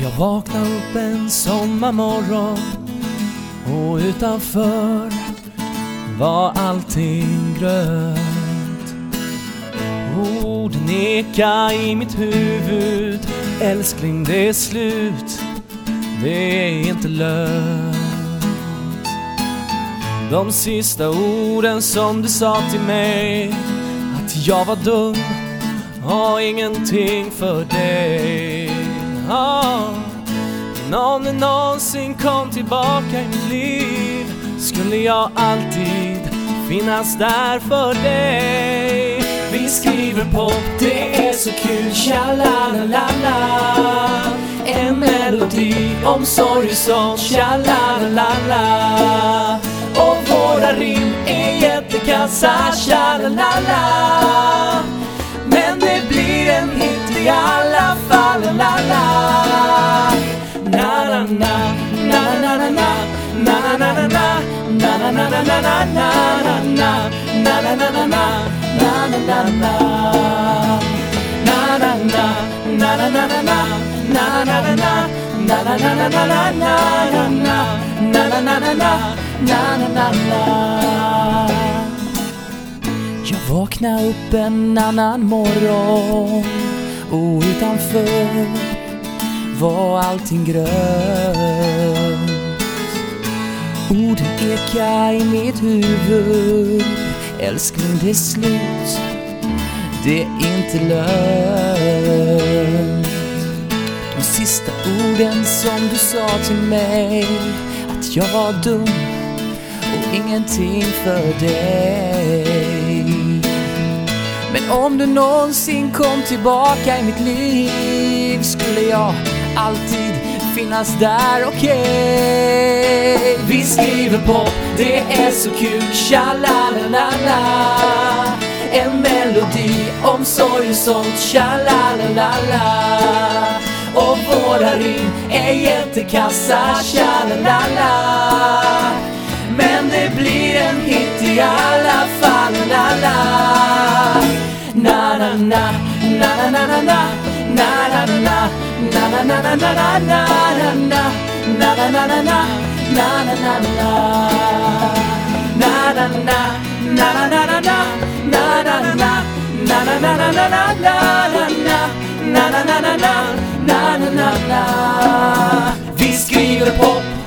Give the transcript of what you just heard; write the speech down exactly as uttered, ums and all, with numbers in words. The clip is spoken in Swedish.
Jag vaknade upp en sommarmorgon och utanför var allting grönt. Orden ekar i mitt huvud: älskling, det är slut, det är inte lönt. De sista orden som du sa till mig, att jag var dum och ingenting för dig. Ah, men om det någonsin kom tillbaka i mitt liv, skulle jag alltid finnas där för dig. Vi skriver på, det är så kul, tja-la-la-la-la. En melodi om sorg och sånt, tja-la-la-la-la. Och våra rim är jättekassa, tja-la-la-la. Men det blir en hit i alla fall, la-la. Na-na-na, na-na-na-na, na-na-na-na, na-na-na-na-na-na-na, na-na-na-na-na, na-na-na-na, na-na-na, na-na-na-na, na-na-na-na, na-na-na-na-na-na, na-na-na-na, na-na-na-na. Jag vaknade upp en annan morgon och utanför var allting grönt. Orden ekar i mitt huvud: älskling, det är slut, det är inte lönt. De sista orden som du sa till mig, att jag var dum och ingenting för dig. Men om du någonsin kom tillbaka i mitt liv, skulle jag alltid finnas där, okej. Okay. Vi skriver pop, det är så kul, tja-la-la-la-la. En melodi om sorg och sånt, tja-la-la-la-la. Och våra rim är jättekassa, tja-la-la-la. Men det blir en hit i alla fall, la-la. Na-na-na, na-na-na-na, na-na-na-na, na-na-na-na-na-na, na-na-na-na-na, na-na-na-na, na-na-na, na-na-na-na-na, na-na-na-na, na-na-na-na-na-na, na-na-na-na-na, na-na-na-na. Vi skriver pop,